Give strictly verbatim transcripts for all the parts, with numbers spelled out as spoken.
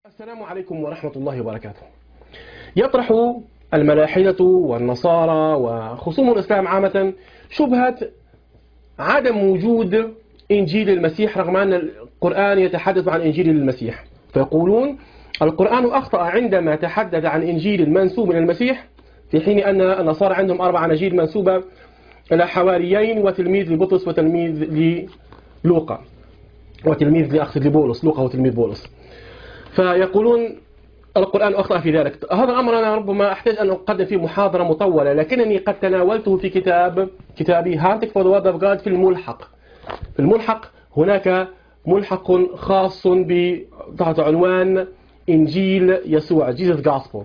السلام عليكم ورحمة الله وبركاته. يطرح الملاحدة والنصارى وخصوم الإسلام عامة شبهة عدم وجود إنجيل المسيح رغم أن القرآن يتحدث عن إنجيل المسيح، فيقولون القرآن أخطأ عندما تحدث عن إنجيل منسوب من المسيح، في حين أن النصارى عندهم أربع أناجيل منسوبة إلى حواريين وتلميذ لبطرس وتلميذ للوقا وتلميذ لأقصد لبولس، لوقا وتلميذ بولس. فيقولون القرآن أخطأ في ذلك. هذا الأمر أنا ربما أحتاج أن أقدم فيه محاضرة مطولة، لكنني قد تناولته في كتاب كتابي Hunting for the Word of God في الملحق. في الملحق هناك ملحق خاص تحت عنوان إنجيل يسوع Jesus Gospel.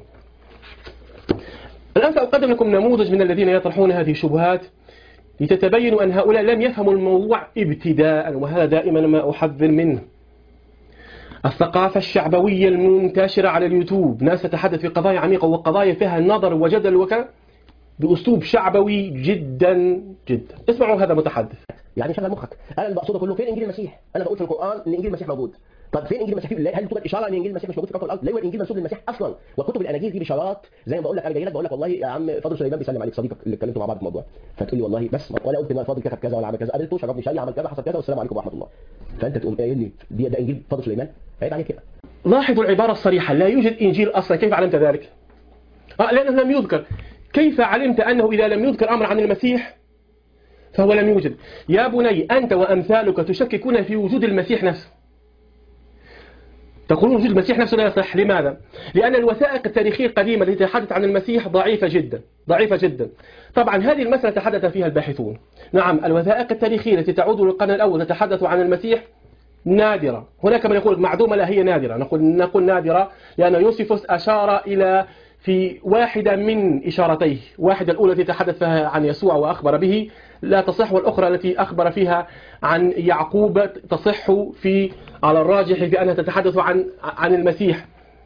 الآن سأقدم لكم نموذج من الذين يطرحون هذه الشبهات لتتبينوا أن هؤلاء لم يفهموا الموضوع ابتداء، وهذا دائما ما أحذر منه. الثقافة الشعبوية المنتشرة على اليوتيوب، ناس تتحدث في قضايا عميقة وقضايا فيها نظر وجدل وكذا بأسلوب شعبوي جدا جدا. اسمعوا هذا المتحدث. يعني شغل مخك، انا اللي بقصده كله فين انجيل المسيح؟ انا بقول في القران ان انجيل المسيح موجود. طب فين انجيل المسيح؟ هل توجد اشاره ان انجيل المسيح مش موجود في كوكب الارض؟ ليه الانجيل منسوب للمسيح اصلا؟ وكتب الاناجيل دي بشارات زي ما بقول لك. انا جاي لك بقول لك والله يا عم فاضل سليمان بيسلم عليك، صديقك اللي اتكلمتوا مع بعض في الموضوع، فتقول لي والله بس ولا قلت ان فاضل كتب كذا ولا عمل كذا، قابلته شربني شاي عمل كذا حصل كذا والسلام عليكم ورحمه الله. فانت تقوم قايل لي دي ده انجيل فاضل سليمان؟ عيب عليك كده. لاحظوا العبارة الصريحة، لا يوجد إنجيل أصلا. كيف علمت ذلك؟ آه لأنه لم يذكر. كيف علمت أنه إذا لم يذكر أمر عن المسيح فهو لم يوجد؟ يا بني أنت وأمثالك تشككون في وجود المسيح نفسه. تقولون وجود المسيح نفسه لا يصح. لماذا؟ لأن الوثائق التاريخية القديمة التي تتحدث عن المسيح ضعيفة جدا ضعيفة جدا. طبعا هذه المسألة تحدث فيها الباحثون. نعم، الوثائق التاريخية التي تعود للقرن الأول تتحدث عن المسيح نادرة. هناك من يقول معدومة، لا هي نادرة. نقول نقول نادرة لأن يوسيفوس أشار إلى في واحدة من إشارتيه، واحدة الأولى التي تحدث فيها عن يسوع وأخبر به لا تصح، والأخرى التي أخبر فيها عن يعقوب تصح في على الراجح في أنها تتحدث عن عن المسيح.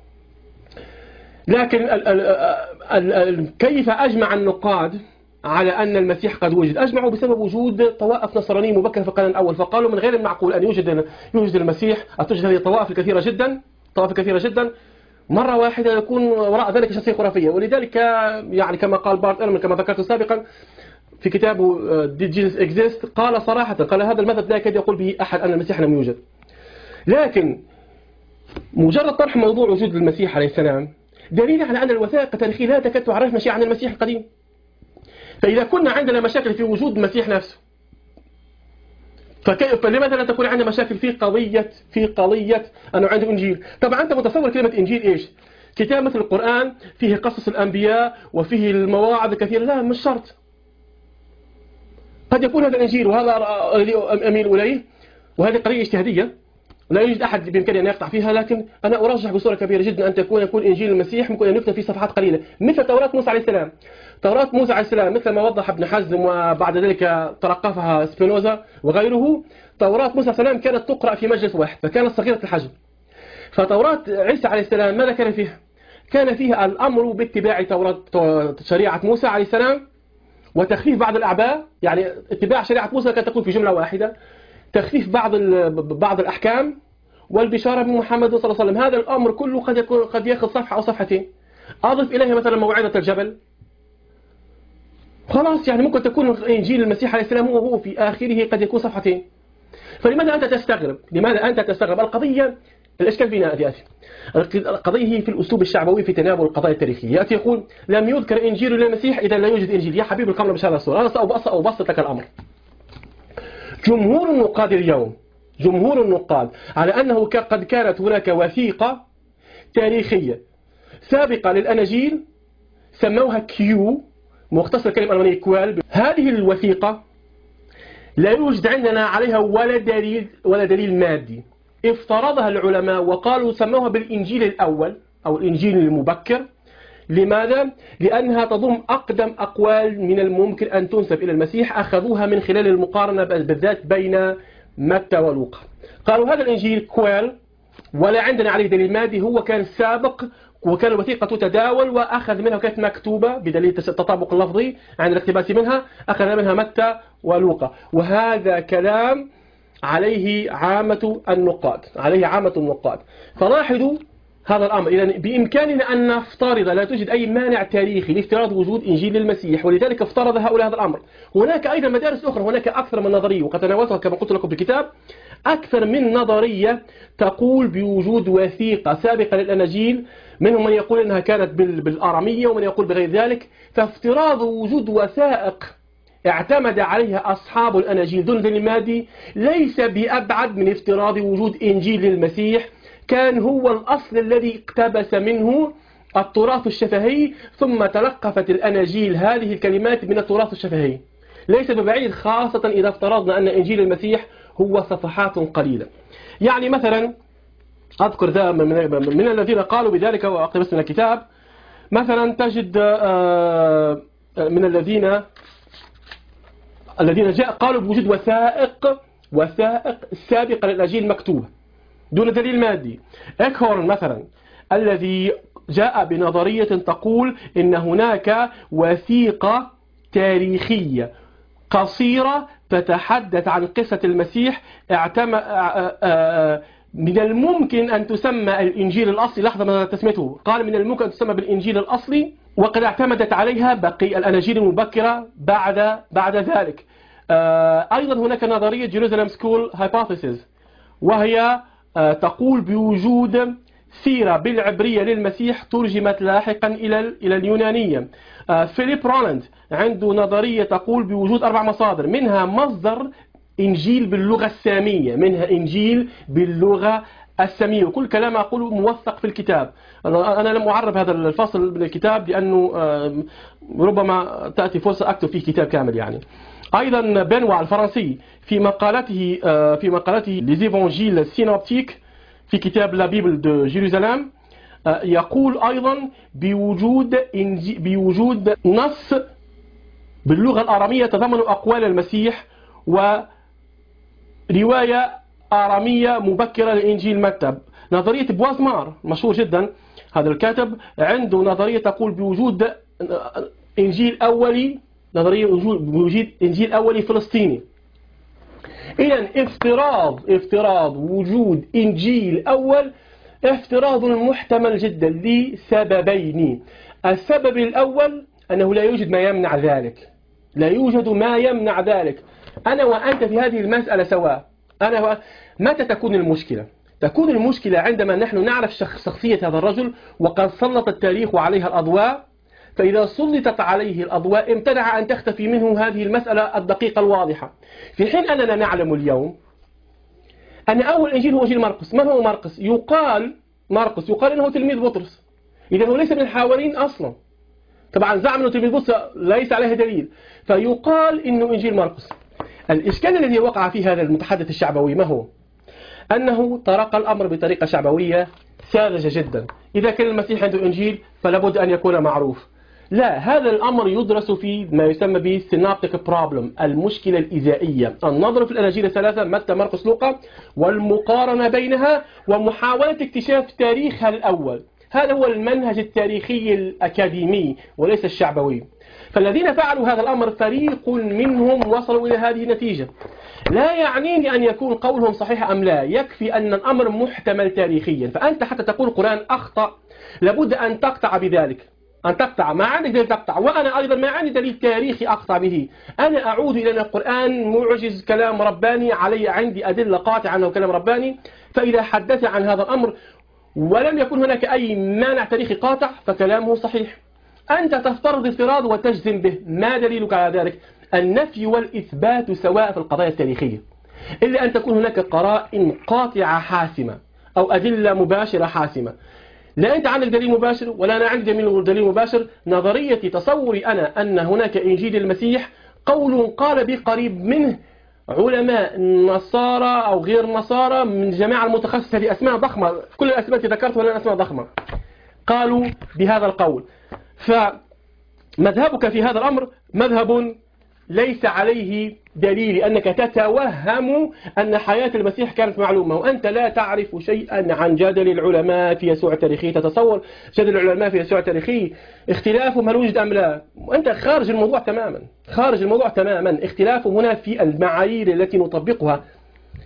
لكن ال ال ال ال كيف أجمع النقاد على أن المسيح قد وجد؟ أجمعوا بسبب وجود طوائف نصرانية مبكرة في القرن الأول، فقالوا من غير المعقول أن يوجد يوجد المسيح، توجد هذه الطوائف الكثيرة جدا طوائف كثيرة جدا مرة واحدة يكون وراء ذلك شخصية خرافية. ولذلك يعني كما قال بارت إيرمان كما ذكرت سابقا في كتابه Did Jesus Exist، قال صراحة قال هذا المذهب لا يكاد يقول به أحد أن المسيح لم يوجد. لكن مجرد طرح موضوع وجود المسيح عليه السلام دليل على أن الوثائق التاريخية لا تكاد تعرفنا شيء عن المسيح القديم. فإذا كنا عندنا مشاكل في وجود المسيح نفسه، فلماذا لا تكون عندنا مشاكل في قضية في قضية أنه عنده إنجيل؟ طبعا أنت متصور كلمة إنجيل إيش؟ كتاب مثل القرآن فيه قصص الأنبياء وفيه المواعظ الكثيرة؟ لا، مش شرط. قد يكون هذا الإنجيل وهذا أميل إليه، وهذه قضية اجتهادية لا يوجد أحد بإمكانه أن يقطع فيها، لكن أنا أرجح بصورة كبيرة جدا أن تكون يكون إنجيل المسيح ممكن أن يكتب في صفحات قليلة مثل توراة موسى عليه السلام. توراة موسى عليه السلام مثل ما وضح ابن حزم وبعد ذلك ترقفها سبينوزا وغيره، توراة موسى عليه السلام كانت تقرأ في مجلس واحد فكانت صغيرة الحجم. فتوراة عيسى عليه السلام ماذا كان فيها؟ كان فيها الأمر باتباع توراة شريعة موسى عليه السلام وتخفيف بعض الأعباء، يعني اتباع شريعة موسى كانت تكون في جملة واحدة، تخفيف بعض بعض الأحكام والبشارة بمحمد صلى الله عليه وسلم. هذا الأمر كله قد يكون قد يأخذ صفحة أو صفحتين. أضف إليها مثلا موعظة الجبل، خلاص يعني ممكن تكون إنجيل المسيح عليه السلام هو في آخره قد يكون صفحتين. فلماذا أنت تستغرب؟ لماذا أنت تستغرب؟ القضية الإشكال فينا يأتي. القضية هي في الأسلوب الشعبوي في تناول القضايا التاريخية. يأتي يقول لم يذكر إنجيل للمسيح إذا لا يوجد إنجيل. يا حبيبي القمر مش هذا الصورة. أنا سأبسط لك الأمر. جمهور النقاد اليوم جمهور النقاد على أنه قد كانت هناك وثيقة تاريخية سابقة للأناجيل سموها كيو، مختصر كلمة ألمانية كوال. هذه الوثيقة لا يوجد عندنا عليها ولا دليل ولا دليل مادي. افترضها العلماء وقالوا سموها بالإنجيل الأول أو الإنجيل المبكر. لماذا؟ لأنها تضم أقدم أقوال من الممكن أن تنسب إلى المسيح، أخذوها من خلال المقارنة بالذات بين متى ولوقا. قالوا هذا الإنجيل كويل ولا عندنا عليه دليل مادي، هو كان سابق وكان الوثيقة تتداول وأخذ منها وكانت مكتوبة بدليل التطابق اللفظي عند الاقتباس منها، أخذ منها متى ولوقا. وهذا كلام عليه عامة النقاد عليه عامة النقاد. فلاحظوا هذا الأمر. إذا بإمكاننا أن نفترض، لا توجد أي مانع تاريخي لافتراض وجود إنجيل للمسيح، ولذلك افترض هؤلاء هذا الأمر. هناك أيضا مدارس أخرى، هناك أكثر من نظرية، وقد تناولتها كما قلت لكم بالكتاب، أكثر من نظرية تقول بوجود وثيقة سابقة للأناجيل، منهم من يقول أنها كانت بالآرامية ومن يقول بغير ذلك. فافتراض وجود وثائق اعتمد عليها أصحاب الأناجيل دون دليل مادي ليس بأبعد من افتراض وجود إنجيل للمسيح، كان هو الأصل الذي اقتبس منه التراث الشفهي، ثم تلقفت الأناجيل هذه الكلمات من التراث الشفهي. ليس ببعيد، خاصة إذا افترضنا أن إنجيل المسيح هو صفحات قليلة. يعني مثلا أذكر ذا من الذين قالوا بذلك وأقتبس من الكتاب، مثلا تجد من الذين الذين جاء قالوا بوجود وثائق وثائق سابقة للأناجيل مكتوبة دون دليل مادي. إيكهورن مثلا الذي جاء بنظرية تقول إن هناك وثيقة تاريخية قصيرة تتحدث عن قصة المسيح، من الممكن أن تسمى الإنجيل الأصلي. لحظة ما تسميته، قال من الممكن أن تسمى بالإنجيل الأصلي، وقد اعتمدت عليها بقي الأناجيل المبكرة بعد بعد ذلك. أيضا هناك نظرية جيروزاليم سكول هايبوثيسيس، وهي تقول بوجود سيرة بالعبرية للمسيح ترجمت لاحقا إلى إلى اليونانية. فيليب رولاند عنده نظرية تقول بوجود أربع مصادر، منها مصدر إنجيل باللغة السامية، منها إنجيل باللغة السامية، وكل كلام أقوله موثق في الكتاب. أنا لم أعرب هذا الفصل من الكتاب لأنه ربما تأتي فرصة أكتب فيه كتاب كامل يعني. أيضا بنوا الفرنسي في مقالته في مقالته Les Évangiles Synoptiques في كتاب لا بيبل دو جيروزاليم يقول أيضا بوجود بوجود نص باللغة الآرامية تضمن أقوال المسيح، ورواية آرامية مبكرة لإنجيل متى. نظرية بوازمار مشهور جدا، هذا الكاتب عنده نظرية تقول بوجود إنجيل أولي، نظرية بوجود إنجيل أولي فلسطيني. إذن افتراض افتراض وجود إنجيل أول افتراض محتمل جدا لسببين. السبب الأول أنه لا يوجد ما يمنع ذلك، لا يوجد ما يمنع ذلك. أنا وأنت في هذه المسألة سواء. أنا و... متى تكون المشكلة؟ تكون المشكلة عندما نحن نعرف شخصية هذا الرجل وقد سلط التاريخ عليها الأضواء، فإذا سلطت عليه الأضواء امتنع أن تختفي منه هذه المسألة الدقيقة الواضحة، في حين أننا نعلم اليوم أن أول إنجيل هو إنجيل مرقس. من هو مرقس؟ يقال مرقس يقال إنه تلميذ بطرس، إذا هو ليس من الحواريين أصلا. طبعا زعم أنه تلميذ بطرس ليس عليه دليل، فيقال إنه إنجيل مرقس. الإشكال الذي وقع فيه هذا المتحدث الشعبوي ما هو؟ أنه طرق الأمر بطريقة شعبوية ساذجة جدا. إذا كان المسيح عنده إنجيل فلابد أن يكون معروف. لا، هذا الأمر يدرس في ما يسمى به synoptic problem، المشكلة الإذائية. النظر في الأناجيل الثلاثة متى مرقس لوقا والمقارنة بينها ومحاولة اكتشاف تاريخها الأول. هذا هو المنهج التاريخي الأكاديمي وليس الشعبوي. فالذين فعلوا هذا الأمر فريق منهم وصلوا إلى هذه النتيجة. لا يعنيني أن يكون قولهم صحيح أم لا، يكفي أن الأمر محتمل تاريخيا. فأنت حتى تقول القرآن أخطأ لابد أن تقطع بذلك، أن تقطع ما عندك دليل تقطع، وأنا أيضا ما عندي دليل تاريخي أقطع به. أنا أعود إلى أن القرآن معجز كلام رباني، علي عندي أدلة قاطعة أنه كلام رباني. فإذا حدث عن هذا الأمر ولم يكن هناك أي مانع تاريخي قاطع فكلامه صحيح. أنت تفترض افتراض وتجزم به، ما دليلك على ذلك؟ النفي والإثبات سواء في القضايا التاريخية، إلا أن تكون هناك قرائن قاطعة حاسمة أو أدلة مباشرة حاسمة. لا أنت عندك دليل مباشر ولا أنا عندي دليل مباشر. نظريتي تصوري أنا أن هناك إنجيل المسيح قول قال به قريب منه علماء نصارى أو غير نصارى من جماعة المتخصصة، هذه أسماء ضخمة، كل الأسماء التي ذكرتها لها أسماء ضخمة، قالوا بهذا القول. فمذهبك في هذا الأمر مذهب ليس عليه دليل، أنك تتوهم أن حياة المسيح كانت معلومة وأنت لا تعرف شيئا عن جدل العلماء في يسوع التاريخي. تتصور جدل العلماء في يسوع التاريخي اختلافهم هل وجد أم لا؟ وأنت خارج الموضوع تماما، خارج الموضوع تماما. اختلافهم هنا في المعايير التي نطبقها.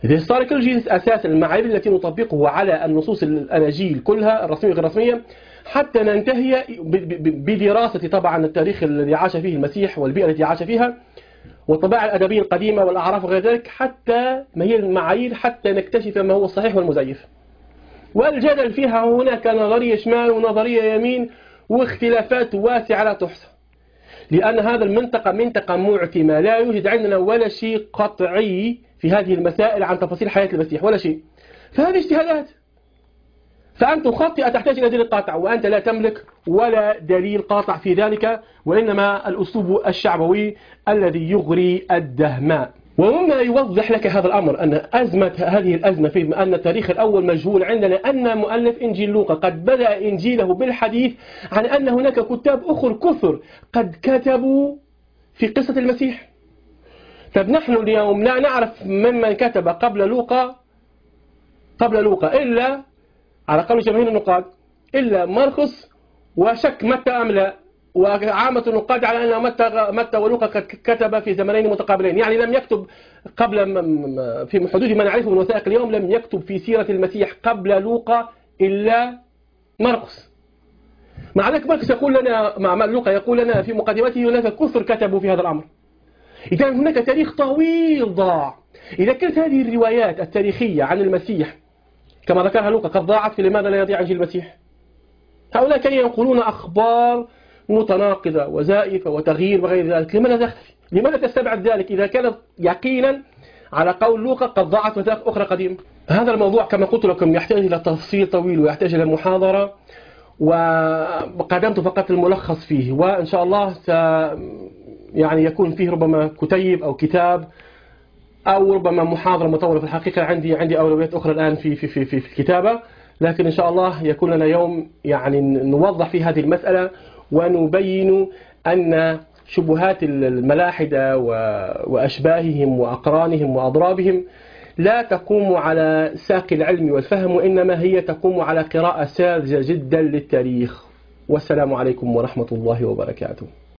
The historical أساس المعايير التي نطبقه على النصوص الأناجيل كلها الرسمية غير الرسمية حتى ننتهي بدراسة طبعا التاريخ الذي عاش فيه المسيح والبيئة التي عاش فيها والطبائع الأدبية القديمة والأعراف وغير ذلك، حتى ما هي المعايير حتى نكتشف ما هو الصحيح والمزيف. والجدل فيها هناك نظرية شمال ونظرية يمين واختلافات واسعة لا تحصى، لأن هذا المنطقة منطقة معتمة، لا يوجد عندنا ولا شيء قطعي في هذه المسائل عن تفاصيل حياة المسيح ولا شيء. فهذه اجتهادات، فأنت خاطئة تحتاج إلى دليل قاطع، وأنت لا تملك ولا دليل قاطع في ذلك، وإنما الأسلوب الشعبوي الذي يغري الدهماء. ومما يوضح لك هذا الأمر أن أزمة هذه الأزمة في أن التاريخ الأول مجهول عندنا أن مؤلف إنجيل لوقا قد بدأ إنجيله بالحديث عن أن هناك كتاب أخر كثر قد كتبوا في قصة المسيح. طب نحن اليوم لا نعرف ممن كتب قبل لوقا قبل لوقا إلا على قول جماهير النقاد إلا مرقس وشك متى أم لا، وعامة النقاد على أن متى متى ولوقا قد كتب في زمنين متقابلين، يعني لم يكتب قبل في حدود ما نعرفه من وثائق اليوم لم يكتب في سيرة المسيح قبل لوقا إلا مرقس. مع ذلك مرقس يقول لنا مع لوقا يقول لنا في مقدمته هناك كثر كتبوا في هذا الأمر. إذا هناك تاريخ طويل ضاع. إذا كانت هذه الروايات التاريخية عن المسيح كما ذكرها لوقا قد ضاعت، فلماذا لا يضيع إنجيل المسيح؟ هؤلاء كانوا ينقلون أخبار متناقضة وزائفة وتغيير وغير ذلك، لماذا تختفي؟ لماذا تستبعد ذلك إذا كانت يقينا على قول لوقا قد ضاعت وثائق أخرى قديمة؟ هذا الموضوع كما قلت لكم يحتاج إلى تفصيل طويل ويحتاج إلى محاضرة، وقدمت فقط الملخص فيه، وإن شاء الله س يعني يكون فيه ربما كتيب أو كتاب أو ربما محاضرة مطولة. في الحقيقة عندي عندي أولويات أخرى الآن في في في في الكتابة، لكن إن شاء الله يكون لنا يوم يعني نوضح في هذه المسألة ونبين أن شبهات الملاحدة وأشباههم وأقرانهم وأضرابهم لا تقوم على ساق العلم والفهم، وإنما هي تقوم على قراءة ساذجة جدا للتاريخ. والسلام عليكم ورحمة الله وبركاته.